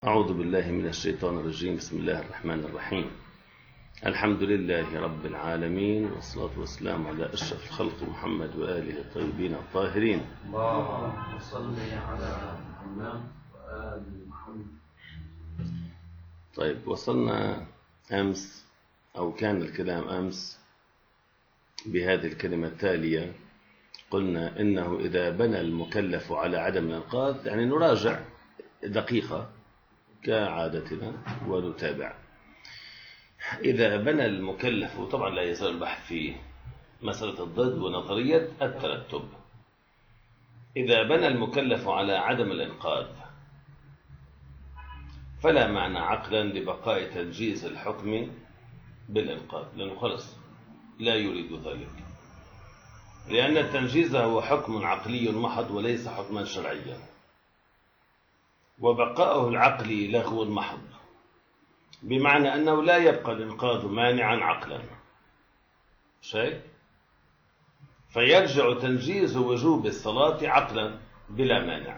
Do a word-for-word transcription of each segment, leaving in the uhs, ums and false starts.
أعوذ بالله من الشيطان الرجيم. بسم الله الرحمن الرحيم. الحمد لله رب العالمين، والصلاة والسلام على أشرف الخلق محمد وآله الطيبين الطاهرين. اللهم صل على محمد وآل محمد. طيب، وصلنا أمس أو كان الكلام أمس بهذه الكلمة التالية. قلنا إنه إذا بنى المكلف على عدم الإنقاذ، يعني نراجع دقيقة كعادتنا ونتابع. إذا بنى المكلف، طبعا لا يزال البحث في مسألة الضد ونظرية الترتب. إذا بنى المكلف على عدم الإنقاذ فلا معنى عقلا لبقاء تنجيز الحكم بالإنقاذ، لأنه خلص لا يريد ذلك، لأن التنجيز هو حكم عقلي محض وليس حكما شرعيا، وبقاؤه العقلي لغو محض، بمعنى أنه لا يبقى الإنقاذ مانعا عقلا شيء، فيرجع تنجيز وجوب الصلاة عقلا بلا مانع.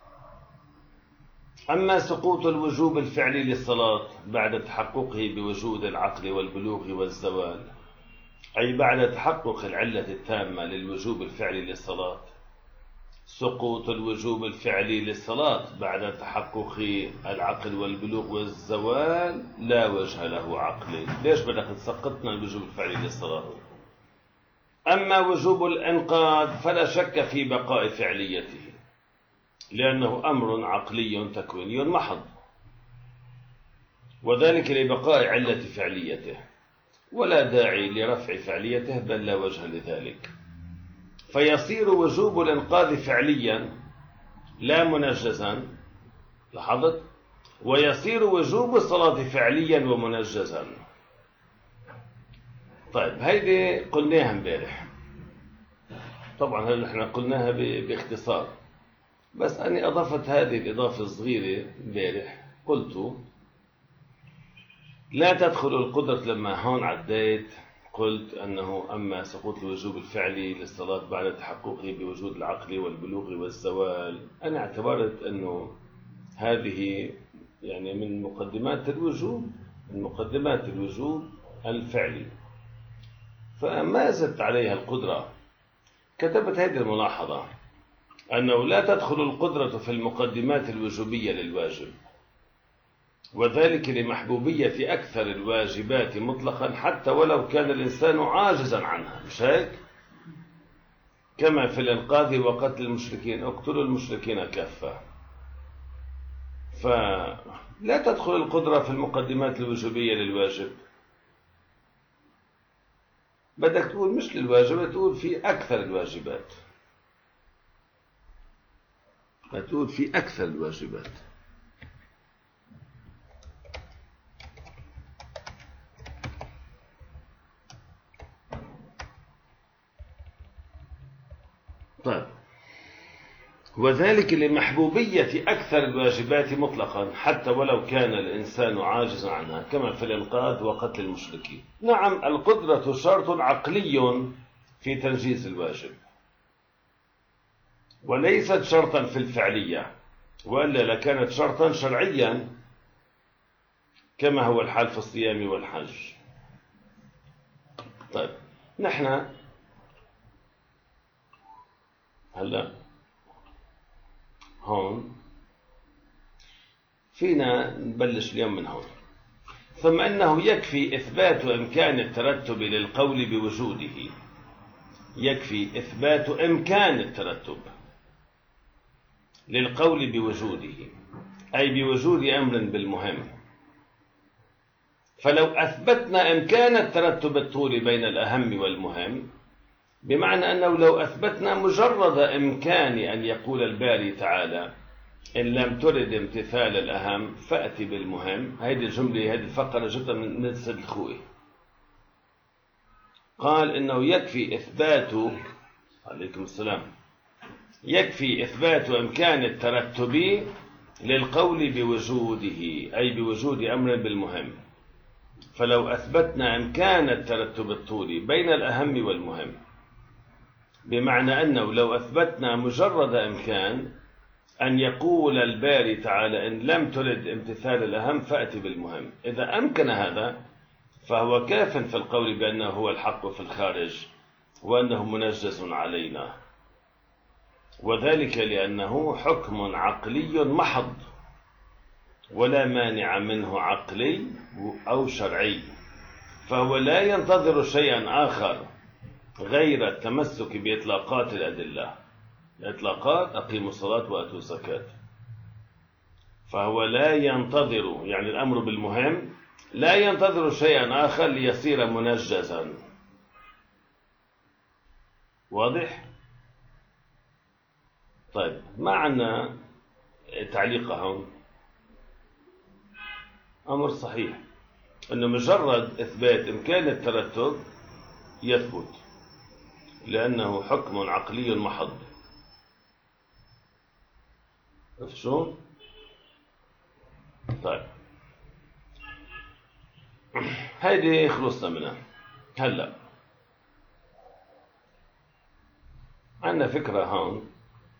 أما سقوط الوجوب الفعلي للصلاة بعد تحققه بوجود العقل والبلوغ والزوال، أي بعد تحقق العلة التامة للوجوب الفعلي للصلاة، سقوط الوجوب الفعلي للصلاة بعد تحقق العقل والبلوغ والزوال لا وجه له عقلي. ليش بدك تسقطنا الوجوب الفعلي للصلاة؟ أما وجوب الإنقاذ فلا شك في بقاء فعليته، لأنه أمر عقلي تكويني محض، وذلك لبقاء علة فعليته، ولا داعي لرفع فعليته، بل لا وجه لذلك، فيصير وجوب الإنقاذ فعليا لا منجزا، لاحظت، ويصير وجوب الصلاة فعليا ومنجزا. طيب، هيدي قلناها امبارح، طبعا هل احنا قلناها باختصار، بس أني أضفت هذه الإضافة الصغيرة امبارح. قلت لا تدخل القدرة، لما هون عديت قلت أنه أما سقوط الوجوب الفعلي للصلاة بعد تحققه بوجود العقل والبلوغ والزوال، أنا اعتبرت أنه هذه يعني من مقدمات الوجوب، من مقدمات الوجوب الفعلي، فما زدت عليها القدرة. كتبت هذه الملاحظة أنه لا تدخل القدرة في المقدمات الوجوبية للواجب، وذلك لمحبوبية أكثر الواجبات مطلقا حتى ولو كان الإنسان عاجزا عنها، مش هيك؟ كما في الإنقاذ وقتل المشركين، اقتلوا المشركين كافة. فلا تدخل القدرة في المقدمات الوجوبية للواجب، بدك تقول مش للواجب، تقول في أكثر الواجبات، تقول في أكثر الواجبات. طيب، وذلك لمحبوبية أكثر الواجبات مطلقا حتى ولو كان الإنسان عاجزا عنها، كما في الإنقاذ وقتل المشركين. نعم، القدرة شرط عقلي في تنجيز الواجب، وليست شرطا في الفعلية، وإلا لكانت شرطا شرعيا كما هو الحال في الصيام والحج. طيب، نحن هلا هون فينا نبلش اليوم من هون. ثم أنه يكفي إثبات إمكان الترتب للقول بوجوده، يكفي إثبات إمكان الترتب للقول بوجوده، أي بوجود أمر بالمهم. فلو أثبتنا إمكان الترتب الطولي بين الأهم والمهم، بمعنى أنه لو أثبتنا مجرد إمكان أن يقول الباري تعالى إن لم ترد امتثال الأهم فأتي بالمهم، هذه الجملة، هذه الفقرة جبتها من السيد الخوئي، قال إنه يكفي إثبات، عليكم السلام، يكفي إثبات إمكان الترتب للقول بوجوده، أي بوجود أمر بالمهم. فلو أثبتنا إمكان الترتب الطولي بين الأهم والمهم، بمعنى أنه لو أثبتنا مجرد إمكان أن يقول الباري تعالى إن لم ترد امتثال الأهم فأتي بالمهم. إذا أمكن هذا فهو كاف في القول بأنه هو الحق في الخارج وأنه منجز علينا، وذلك لأنه حكم عقلي محض ولا مانع منه عقلي أو شرعي، فهو لا ينتظر شيئا آخر غير التمسك بإطلاقات الأدلة. الإطلاقات أقيموا الصلاة وأتوا الزكاة، فهو لا ينتظر، يعني الأمر بالمهم، لا ينتظر شيئا آخر ليصير منجزا. واضح؟ طيب، ما عنا تعليقهم. أمر صحيح أنه مجرد إثبات إمكان الترتب يثبت لأنه حكم عقلي محض. شو؟ طيب، هيدي خلصنا منها. هلا عندنا فكرة هون،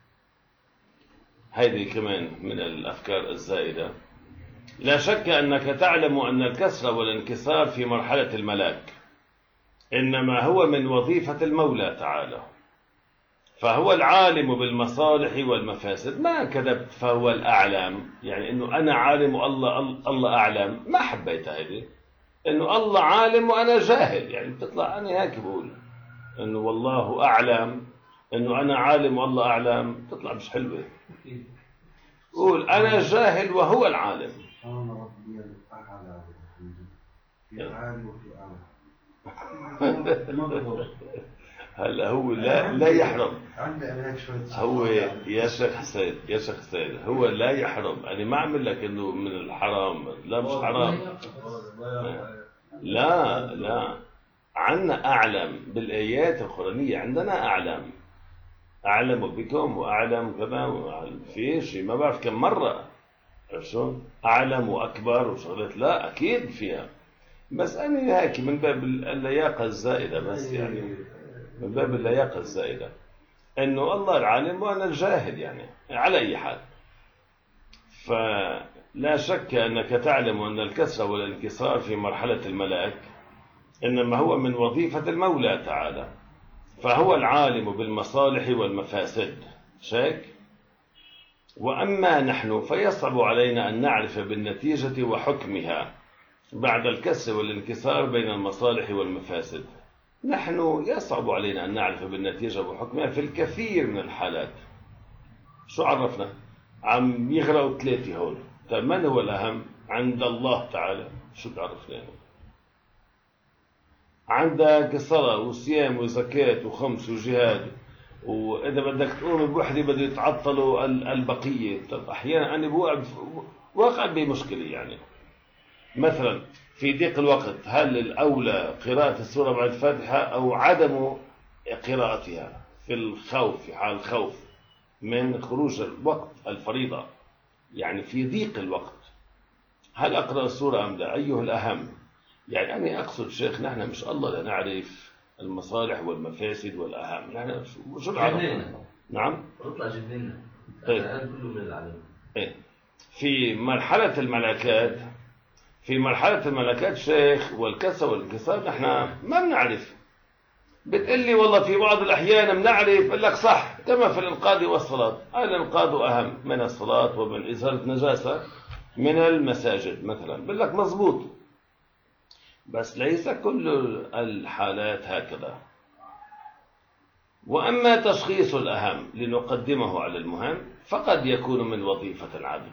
هيدي كمان من الأفكار الزائدة. لا شك أنك تعلم أن الكسر والانكسار في مرحلة الملاك إنما هو من وظيفة المولى تعالى، فهو العالم بالمصالح والمفاسد. ما كذبت، فهو الأعلم، يعني إنه أنا عالم والله الله أعلم. ما حبيت هذه، إنه الله عالم وأنا جاهل، يعني بتطلع أنا هيك بقول إنه والله أعلم، إنه أنا عالم والله أعلم، تطلع مش حلوة. قول أنا جاهل وهو العالم. سبحان ربي الأعلى في عالي وفي أعلى. هلا هو لا لا يحرم. عندي أنا هيك شوية. هو يا شيخ حسين يا شيخ حسين هو لا يحرم. أنا ما أعمل لك إنه من الحرام، لا مش حرام. لا لا، عنا أعلم بالآيات القرآنية، عندنا أعلم أعلم بكم وأعلم كذا، في شيء ما بعرف كم مرة شو أعلم وأكبر وشغلات، لا أكيد فيها، بس أنا هيك من باب اللياقة الزائدة، بس يعني من باب اللياقة الزائدة إنه الله العالم وأنا الجاهل، يعني على أي حال. فلا شك أنك تعلم أن الكسر والانكسار في مرحلة الملاك إنما هو من وظيفة المولى تعالى، فهو العالم بالمصالح والمفاسد. شك. وأما نحن فيصعب علينا أن نعرف بالنتيجة وحكمها بعد الكسر والانكسار بين المصالح والمفاسد. نحن يصعب علينا أن نعرف بالنتيجة وحكمها في الكثير من الحالات. شو عرفنا؟ عم يغرقوا ثلاثة هول. طيب من هو الأهم عند الله تعالى؟ شو تعرف لنا؟ عندك صلاة وصيام وزكاة وخمس وجهاد، وإذا بدك تقوم بوحدة بده يتعطلوا البقية. طب أحيانا أنا بوقع بمشكلة، يعني مثلا في ضيق الوقت هل الأولى قراءة السورة بعد الفاتحة أو عدم قراءتها في الخوف، في حال الخوف من خروج الوقت الفريضة، يعني في ضيق الوقت هل أقرأ السورة أم لا؟ أيه الأهم؟ يعني أنا أقصد شيخ نحن مش الله لنعرف المصالح والمفاسد والأهم، نحن شو العرف؟ نعم؟ اطلع جبنا. طيب. كله من العلم. إيه. في مرحلة الملكات في مرحلة الملكات شيخ والكسر والانكسار نحن ما بنعرف. بتقلي والله في بعض الأحيان بنعرف، بقول لك صح كما في الإنقاذ والصلاة. الإنقاذ أهم من الصلاة ومن إزالة نجاسة من المساجد مثلا، بقول لك مزبوط، بس ليس كل الحالات هكذا. وأما تشخيص الأهم لنقدمه على المهم فقد يكون من وظيفة العبد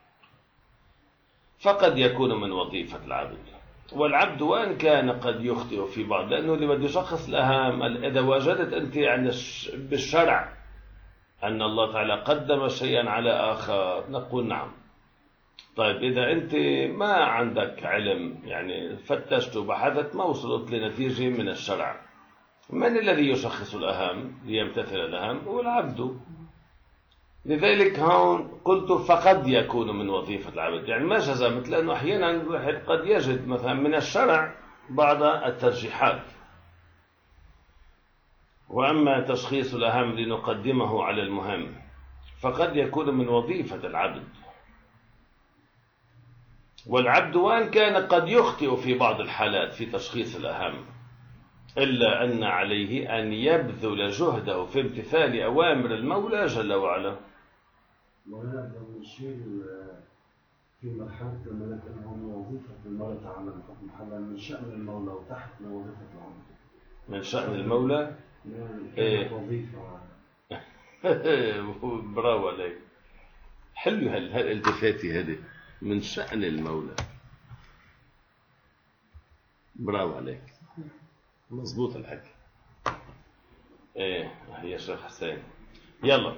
فقد يكون من وظيفة العبد والعبد وإن كان قد يخطئ في بعض، لأنه اللي بده يشخص الأهم إذا وجدت أنت عند بالشرع أن الله تعالى قدم شيئا على آخر نقول نعم. طيب إذا أنت ما عندك علم، يعني فتشت وبحثت ما وصلت لنتيجة من الشرع، من الذي يشخص الأهم ليمتثل الأهم؟ هو العبد. لذلك هون قلت فقد يكون من وظيفة العبد، يعني ما جزمت، لأنه أحيانا الواحد قد يجد مثلا من الشرع بعض الترجيحات. وأما تشخيص الأهم لنقدمه على المهم فقد يكون من وظيفة العبد، والعبد وإن كان قد يخطئ في بعض الحالات في تشخيص الأهم، إلا أن عليه أن يبذل جهده في امتثال أوامر المولى جل وعلا. وهذا الشيء في مرحلة الملك أنه من وظيفة المولى تعالى محلا من شأن المولى وتحت من وظيفة العبد. من شأن المولى إيه وظيفة. برافو عليك، حلو هالالتفاتي هذه، من شأن المولى. برافو عليك، مظبوط الحكي. ايه يا شيخ حسين، يلا.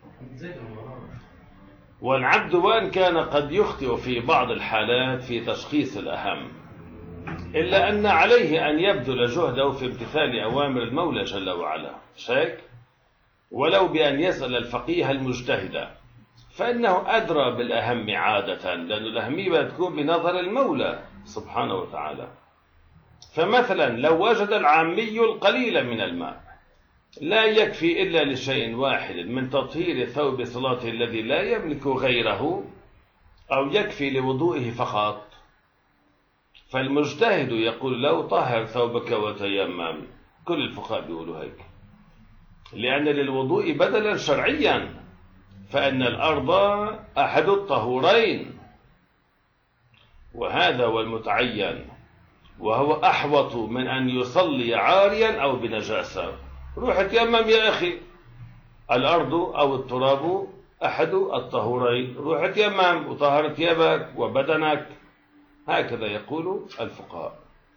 والعبد وان كان قد يخطئ في بعض الحالات في تشخيص الأهم، إلا أن عليه أن يبذل جهده في امتثال أوامر المولى جل وعلا، شيك ولو بأن يسأل الفقيه المجتهد، فإنه أدرى بالأهم عادة، لأن الأهمية تكون بنظر المولى سبحانه وتعالى. فمثلا لو وجد العامي القليل من الماء لا يكفي إلا لشيء واحد من تطهير ثوب صلاته الذي لا يملك غيره، أو يكفي لوضوئه فقط، فالمجتهد يقول له طهر ثوبك وتيمم. كل الفقهاء بيقولوا هيك، لأن للوضوء بدلا شرعيا، فإن الأرض أحد الطهورين، وهذا هو المتعين، وهو أحوط من أن يصلي عاريا أو بنجاسة. روح تيمم يا أخي، الأرض أو التراب أحد الطهورين، روح تيمم وطهر ثيابك وبدنك. هكذا يقول الفقهاء.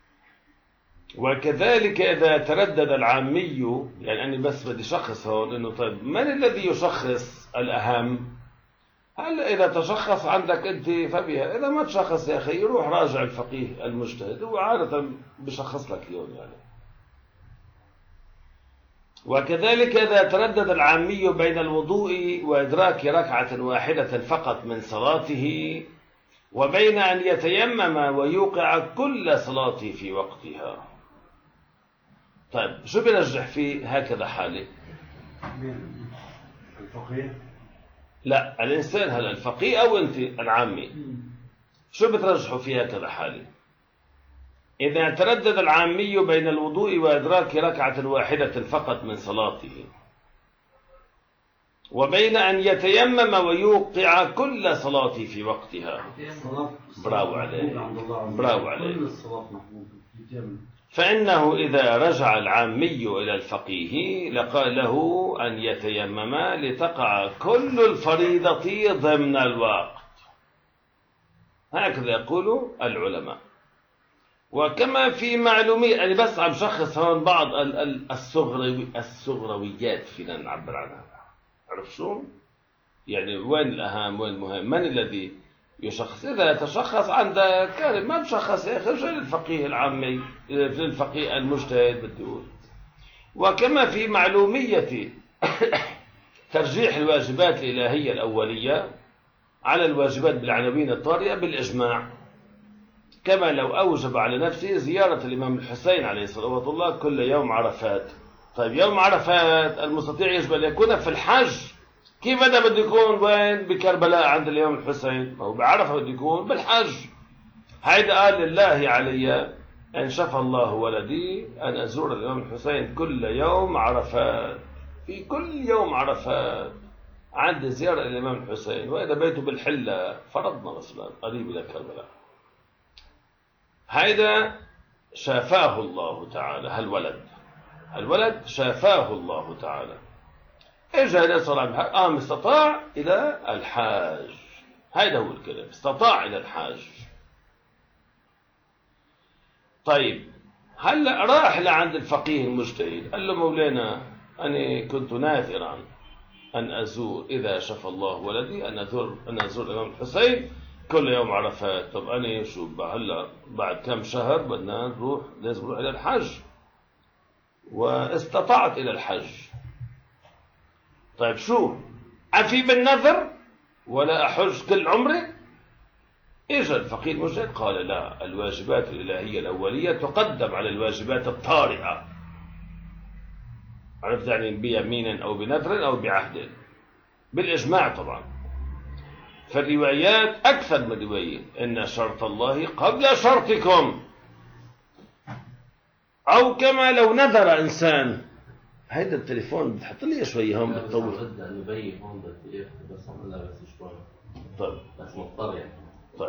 وكذلك إذا تردد العامي، يعني أنا بس بدي شخص هون إنه طيب من الذي يشخص الأهم؟ هلا إذا تشخص عندك أنت فبها، إذا ما تشخص يا أخي روح راجع الفقيه المجتهد، هو عادة بشخص لك اليوم يعني. وكذلك إذا تردد العامي بين الوضوء وإدراك ركعة واحدة فقط من صلاته، وبين أن يتيمم ويوقع كل صلاته في وقتها. طيب شو بيرجح فيه هكذا حالة؟ الفقيه؟ لا، الإنسان هذا الفقيه أو أنت العامي، شو بترجحوا فيه هكذا حالة؟ إذا تردد العامي بين الوضوء وإدراك ركعة واحدة فقط من صلاته، وبين أن يتيمم ويوقع كل صلاته في وقتها. برافو عليك، برافو عليك. فإنه إذا رجع العامي إلى الفقيه لقال له أن يتيمم لتقع كل الفريضة ضمن الوقت. هكذا يقول العلماء. وكما في معلومية، أنا بس عم شخص هون بعض الصغروي الصغرويات فينا نعبر عنها. عرف شو؟ يعني وين الأهم وين المهم؟ من الذي يشخص؟ إذا تشخص عندك كان ما تشخص يا أخي ارجع للفقيه العامي، للفقيه المجتهد بدي أقول. وكما في معلومية ترجيح الواجبات الإلهية الأولية على الواجبات بالعناوين الطارئة بالإجماع، كما لو أوجب على نفسه زيارة الإمام الحسين عليه صلوات الله كل يوم عرفات. طيب يوم عرفات المستطيع يجب أن يكون في الحج، كيف أنا بده يكون وين؟ بكربلاء عند الإمام الحسين، أو بعرفة بده يكون بالحج. هيدا قال لله علي أن شفى الله ولدي أن أزور الإمام الحسين كل يوم عرفات، في كل يوم عرفات عندي زيارة الإمام الحسين، وإذا بيته بالحلة فرضنا مثلا قريب إلى كربلاء. هيدا شافاه الله تعالى، هالولد الولد شافاه الله تعالى، اجى الى صلاة الحج، قام استطاع الى الحاج. هيدا هو الكلام، استطاع الى الحاج. طيب هلا راح لعند الفقيه المجتهد قال له مولانا انا كنت ناذرا ان ازور اذا شفى الله ولدي ان ازور ان ازور الامام الحسين كل يوم عرفات. طب انا شو هلا بعد كم شهر بدنا نروح، لازم نروح الى الحج، واستطعت الى الحج. طيب شو أفي بالنذر ولا أحج كل عمري؟ إجا الفقيه المجتهد قال لا، الواجبات الإلهية الأولية تقدم على الواجبات الطارئة. عرفت يعني بيمين أو بنذر أو بعهد. بالإجماع طبعا. فالروايات أكثر من رواية إن شرط الله قبل شرطكم، أو كما لو نذر إنسان. هيدا التليفون بتحط لي شوي هون بتطور. بدنا نبين هون بدي بس عملها بس شوي. طيب بس مضطر يعني. طيب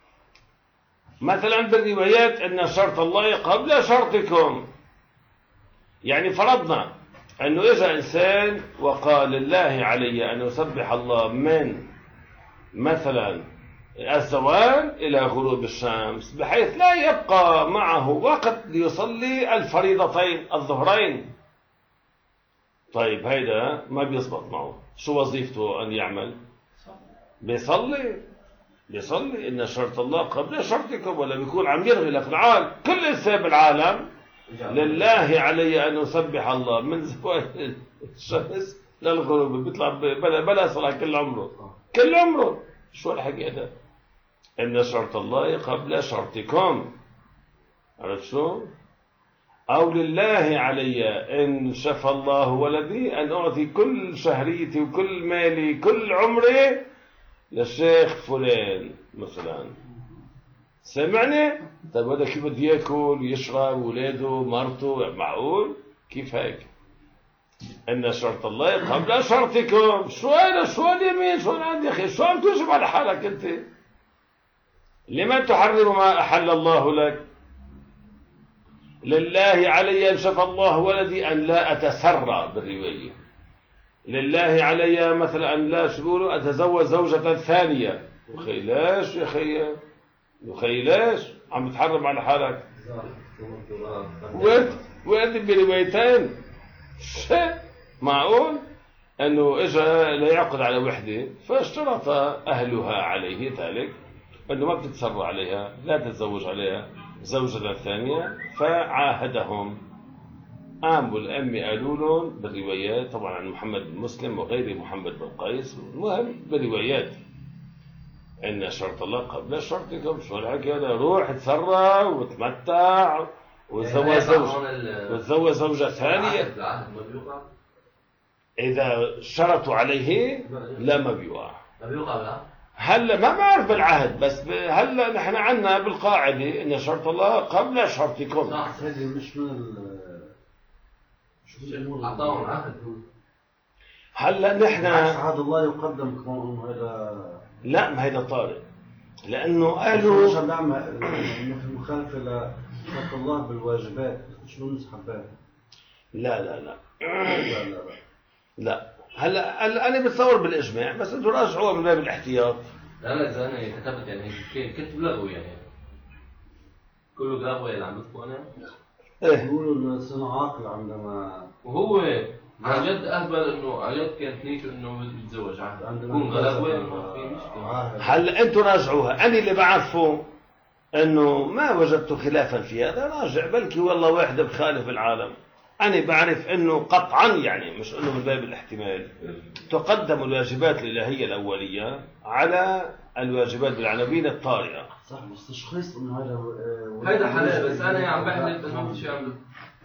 مثلا بالروايات أن شرط الله قبل شرطكم، يعني فرضنا أنه إجا إنسان وقال لله علي أن أسبح الله من مثلا الزوال إلى غروب الشمس، بحيث لا يبقى معه وقت ليصلي الفريضتين الظهرين. طيب هيدا ما بيزبط معه، شو وظيفته أن يعمل؟ بيصلي بيصلي إن شرط الله قبل شرطكم، ولا بيكون عم يرغي الأفعال. كل إنسان بالعالم لله علي أن أسبح الله من زوال الشمس للغروب، بيطلع بلا بلا صلاة كل عمره كل عمره. شو الحكي هذا؟ إن شرط الله قبل شرطكم. عرفت شو؟ أو لله علي إن شفى الله ولدي أن أعطي كل شهريتي وكل مالي كل عمري للشيخ فلان مثلا. سمعني؟ طيب هذا كيف بده ياكل ويشرب ولاده مرته؟ معقول؟ كيف هيك؟ إن شرط الله قبل شرطكم. شو هذا؟ شو اليمين؟ شو عندي يا أخي؟ شو عم توجب على حالك أنت؟ لما تحرم ما أحل الله لك؟ لله علي أن شفى الله ولدي أن لا أتسرى بالرواية. لله علي مثلا أن لا شغوله أتزوج زوجة ثانية. أخي ليش يا أخي؟ أخي ليش عم بتحرم على حالك؟ وأنت وأنت بروايتين. معقول أنه إجا لا يعقد على وحدة فاشترط أهلها عليه ذلك أنه ما بتتسرى عليها، لا تتزوج عليها زوجة ثانية، فعاهدهم. قام والأمي قالوا لهم بالروايات طبعا عن محمد بن مسلم وغير محمد بن قيس، المهم بالروايات إن شرط الله قبل شرطكم. شو الحكي هذا؟ روح تسرى وتمتع وتزوج زوجة وتزوج زوجة ثانية. إذا شرطوا عليه لا ما بيوقع. ما بيوقع لا. هلا ما بعرف بالعهد، بس هلا نحن عنا بالقاعدة إن شرط الله قبل شرطكم. هذه مش من ال مش من الأمور. أعطاهم عهد. هلا نحن عهد الله يقدم كمان هذا. لا ما هيدا طارئ، لأنه قالوا مش نعمل إنه في مخالفة لشرط الله بالواجبات، مش بالمستحبات. لا لا لا لا لا لا. هلا هلا انا بتصور بالاجماع، بس انتم راجعوها من باب الاحتياط. لا لا اذا انا كتبت يعني كتب لغوي يعني كله لغوي اللي عم بكتبه انا. ايه بيقولوا الانسان عاقل عندما وهو عن جد اهبل انه عن جد كانت نيته انه يتزوج عهد يكون غلبوي ما في مشكله. هلا انتم راجعوها، انا اللي بعرفه انه ما وجدت خلافا في هذا، راجع بلكي والله واحد بخالف العالم. أنا بعرف أنه قطعا يعني مش أنه من باب الاحتمال تقدم الواجبات الإلهية الأولية على الواجبات بالعناوين الطارئة. صح، بس تشخيص إنه هذا هذا حلال، بس أنا عم بحلف إنه ما في شيء عم.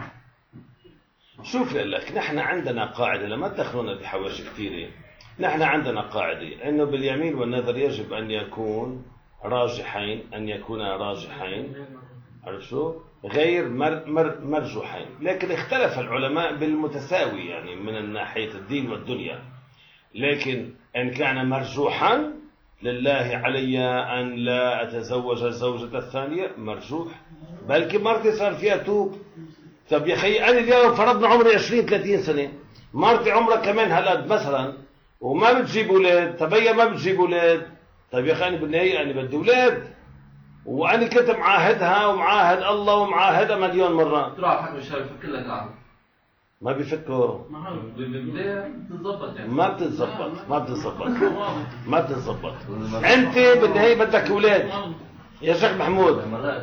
شوف لك نحن عندنا قاعدة، لما تدخلونا بحواشي كثيرة. نحن عندنا قاعدة إنه باليمين والنذر يجب أن يكون راجحين، أن يكونا راجحين، عرفت شو؟ غير مر مر مرجوحين. لكن اختلف العلماء بالمتساوي يعني من ناحية الدين والدنيا. لكن إن كان مرجوحا لله علي أن لا أتزوج الزوجة الثانية مرجوح، بلكي مرتي صار فيها توب. طب يا أخي أنا اليوم فرضنا عمري عشرين ثلاثين سنة، مرتي عمرها كمان هالقد مثلا وما بتجيب أولاد، طب هي ما بتجيب أولاد. طيب يا أخي أنا بالنهاية أنا بدي أولاد، وأنا كنت معاهدها ومعاهد الله ومعاهدها مليون مرة. تروح على الحكم الشرعي يفك لك العهد. ما بيفكروا. بالبداية بتتظبط يعني. ما بتتظبط، ما بتتظبط، ما بتتظبط. أنت بالنهاية بدك أولاد يا شيخ محمود.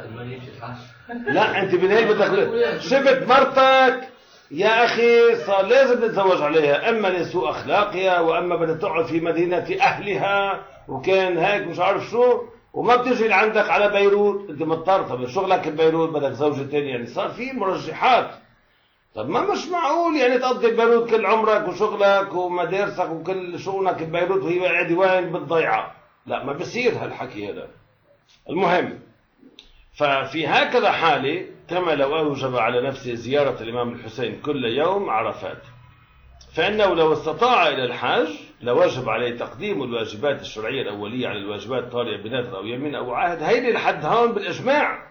لا أنت بالنهاية بدك أولاد. شفت مرتك يا أخي صار لازم تتزوج عليها، أما لسوء أخلاقها وأما بدها تقعد في مدينة أهلها وكان هيك مش عارف شو، وما بتجي لعندك على بيروت، انت مضطر. طب شغلك ببيروت بدك زوجة تانية، يعني صار في مرجحات. طب ما مش معقول يعني تقضي ببيروت كل عمرك وشغلك ومدارسك وكل شؤونك ببيروت وهي قاعدة وين بالضيعة. لا ما بصير هالحكي هذا. المهم، ففي هكذا حالة كما لو أوجب على نفسه زيارة الإمام الحسين كل يوم عرفات، فإنه لو استطاع إلى الحج لوجب عليه تقديم الواجبات الشرعية الأولية على الواجبات الطارئة بنذر أو يمين أو عهد. هيدي لحد هون بالإجماع.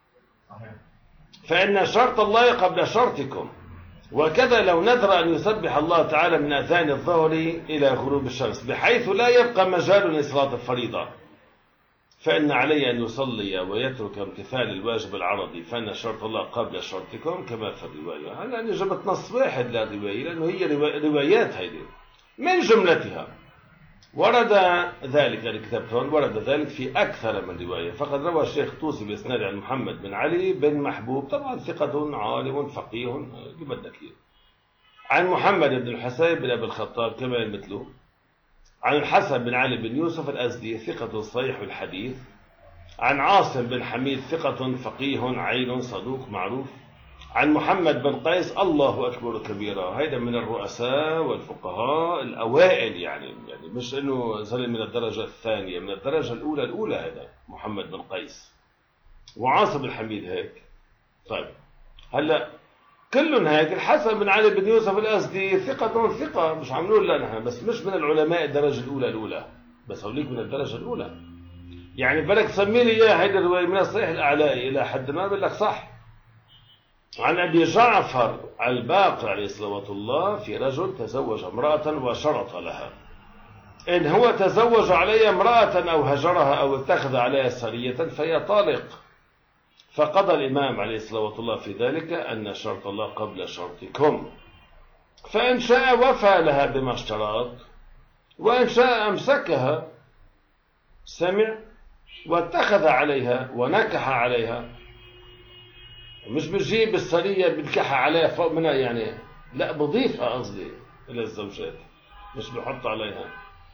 فإن شرط الله قبل شرطكم. وكذا لو نذر أن يسبح الله تعالى من أذان الظهر إلى غروب الشمس بحيث لا يبقى مجال لصلاة الفريضة، فإن عليه أن يصلي ويترك امتثال الواجب العرضي، فإن شرط الله قبل شرطكم كما في الرواية. هلا أنا جبت نص واحد للرواية لأنه هي روايات هيدي من جملتها. ورد ذلك الكتاب هون ورد ذلك في أكثر من رواية. فقد روى الشيخ طوسي بإسناد عن محمد بن علي بن محبوب، طبعا ثقة عالم فقيه اللي بدك إياه، عن محمد بن الحسين بن أبي الخطاب كما مثله، عن الحسن بن علي بن يوسف الأزدي ثقة صحيح الحديث، عن عاصم بن حميد ثقة فقيه عين صدوق معروف، عن محمد بن قيس الله أكبر كبيرا. هيدا من الرؤساء والفقهاء الأوائل، يعني يعني مش إنه زلم من الدرجة الثانية، من الدرجة الأولى الأولى. هذا محمد بن قيس وعاصم بن حميد هيك. طيب هلا كلهم هيك. الحسن بن علي بن يوسف الأزدي ثقة ثقة، مش عم نقول لا نحن، بس مش من العلماء الدرجة الأولى الأولى، بس هوليك من الدرجة الأولى. يعني بدك تسمي لي إياه هيدا الرواية من الصحيح الأعلى إلى حد ما بقول لك صح. عن أبي جعفر الباقر عليه صلوات الله في رجل تزوج امرأة وشرط لها إن هو تزوج عليها امرأة أو هجرها أو اتخذ عليها سرية فهي طالق. فقضى الإمام عليه صلوات الله في ذلك أن شرط الله قبل شرطكم، فإن شاء وفى لها بما اشترط وإن شاء أمسكها سمع واتخذ عليها ونكح عليها. مش بجيب السرية بنكح عليها فوق منها يعني، لا بضيفها قصدي إلى الزوجات، مش بحط عليها.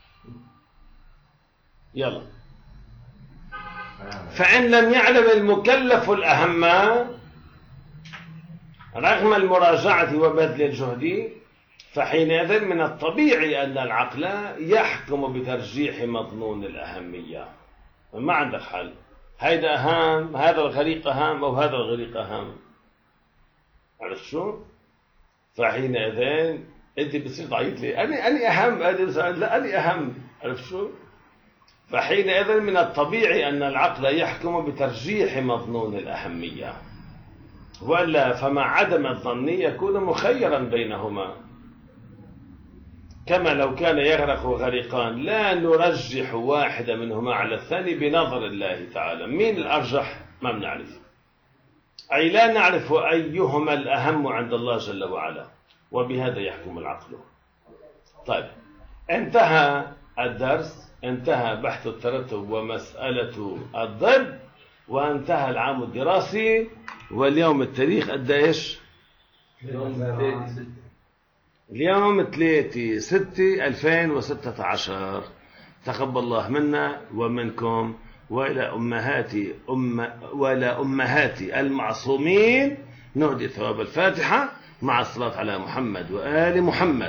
يلا. فإن لم يعلم المكلف الأهم رغم المراجعة وبذل الجهد فحينئذ من الطبيعي أن العقل يحكم بترجيح مظنون الأهمية. ما عندك حل، هيدا أهم، هذا الغريق أهم، أو هذا الغريق أهم. عرفت شو؟ فحينئذ أنت بتصير ضعيف لي، أنا أنا أهم، لا أنا أهم. عرفت شو؟ فحينئذ من الطبيعي أن العقل يحكم بترجيح مظنون الأهمية، وإلا فمع عدم الظن يكون مخيرا بينهما، كما لو كان يغرق غريقان لا نرجح واحد منهما على الثاني بنظر الله تعالى. مين الأرجح؟ ما بنعرف، أي لا نعرف أيهما الأهم عند الله جل وعلا، وبهذا يحكم العقل. طيب انتهى الدرس، انتهى بحث الترتب ومسألة الضرب، وانتهى العام الدراسي. واليوم التاريخ قد ايش؟ اليوم ثلاثة ستة ألفين وستة عشر. تقبل الله منا ومنكم وإلى أمهات أم وإلى أمهات المعصومين نهدي ثواب الفاتحة مع الصلاة على محمد وآل محمد.